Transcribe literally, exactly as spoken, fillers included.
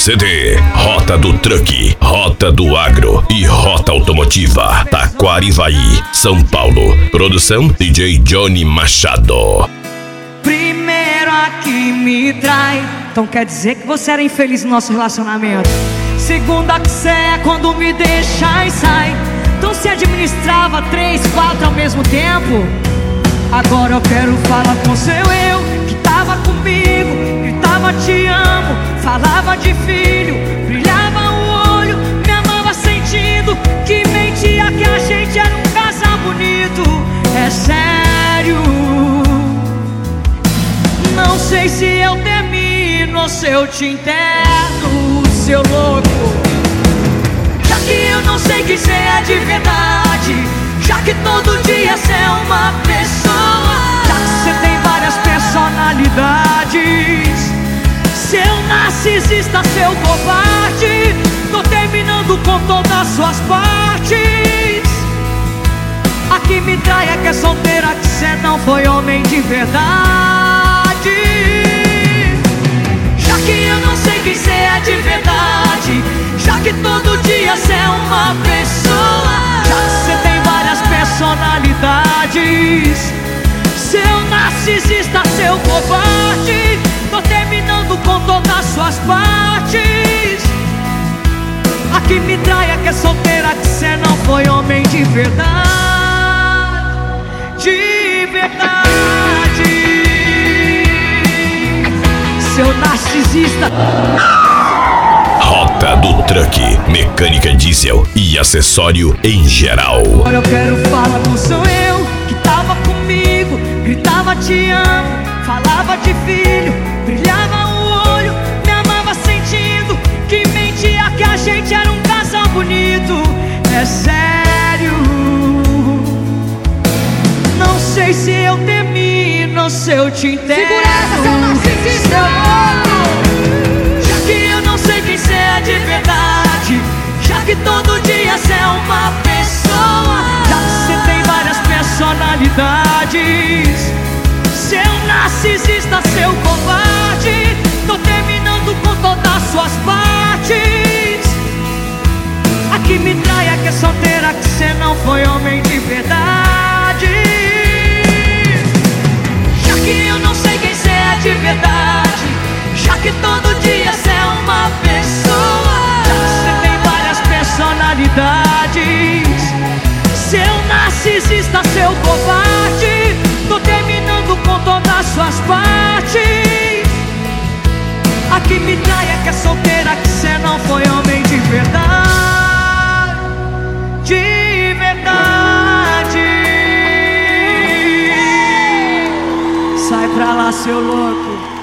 C D, Rota do Truck, Rota do Agro e Rota Automotiva, Taquarivaí, São Paulo. Produção D J Johnny Machado. Primeiro a que me trai, então quer dizer que você era infeliz no nosso relacionamento. Segunda que cê é quando me deixa e sai, então se administrava três, quatro ao mesmo tempo. Agora eu quero falar com seu eu, que tava comigo, gritava te amo, falava de filho, brilhava o olho, me amava sentindo que mentia que a gente era um casal bonito. É sério, não sei se eu termino ou se eu te interno, seu louco. Já que eu não sei quem cê é de verdade, já que todo dia cê é uma pessoa, já que cê tem várias personalidades, seu narcisista, seu covarde, tô terminando com todas as suas partes. A que me trai é que é solteira, que cê não foi homem de verdade. Já que eu não sei quem cê é de verdade, já que todo dia cê é uma pessoa, já que cê tem várias personalidades, seu narcisista, seu covarde, tô terminando com todas as suas partes. A que me trai é que é solteira, que cê não foi homem de verdade, de verdade. Seu narcisista. Rota do Truck, mecânica diesel e acessório em geral. Agora eu quero falar com seu eu, que tava comigo, gritava te amo, falava de filho, brilhava o olho, me amava sentindo que mentia que a gente era um casal bonito. É sério, não sei se eu termino ou se eu te entendo. Segura essa, seu narcisista! Já que eu não sei quem cê é de verdade, já que todo dia cê é uma pessoa, já que cê tem várias personalidades, seu narcisista, seu covarde, tô terminando com todas as suas partes. A que me trai é que é solteira, que cê não foi homem de verdade. Já que eu não sei quem cê é de verdade, já que todo dia cê é uma pessoa, já que cê tem várias personalidades, seu narcisista, seu covarde, tô terminando com todas as suas partes. A que me trai é que é solteira, que cê não foi homem de verdade, de verdade. Sai pra lá, seu louco.